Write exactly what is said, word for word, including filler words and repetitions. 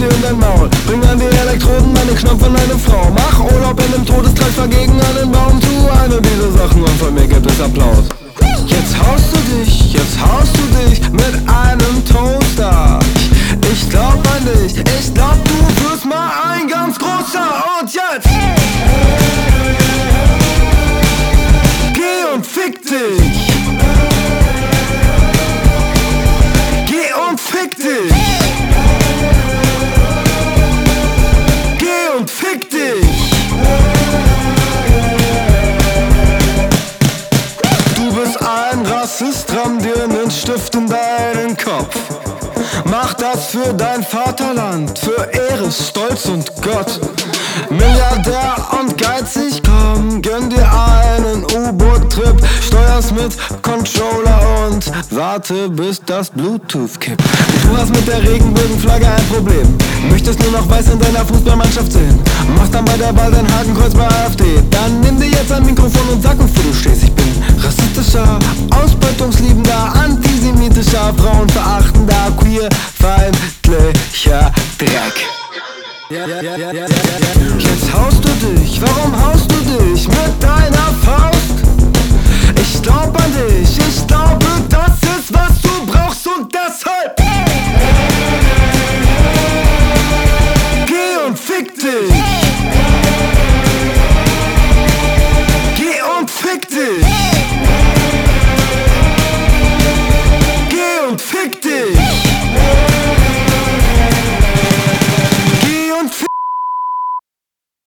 Pussy in dein Maul. Bring an die Elektroden an den Knopf an deine Frau. Mach Urlaub in dem Todeskreis, vergegen an den Baum. Tu eine dieser Sachen und von mir gibt es Applaus. Jetzt haust du dich, jetzt haust du dich mit einem Toaster. Ich glaub an dich, ich glaub du wirst mal ein ganz großer. Und jetzt geh und fick dich. Geh und fick dich. Geh und fick dich. Du bist ein Rassist, ramm dir nen Stift in deinen Kopf. Mach das für dein Vaterland, für Ehre, Stolz und Gott. Milliardär und geizig, komm, gönn dir einen U-Boot-Trip. Steuerst mit Controller und warte, bis das Bluetooth kippt. Du hast mit der Regenbogenflagge ein Problem. Möchtest nur noch weiß in deiner Fußballmannschaft sehen. Machst dann bei der Wahl dein Hakenkreuz bei AfD. Dann nimm dir jetzt ein Mikrofon und sag, wofür du stehst. Ich bin rassistischer, ausbeutungsliebender, antisemitischer, frauenverachtender, queerfeindlicher Dreck. Jetzt haust du dich, warum haust du dich mit deiner Faust? Ich glaub an dich, ich glaub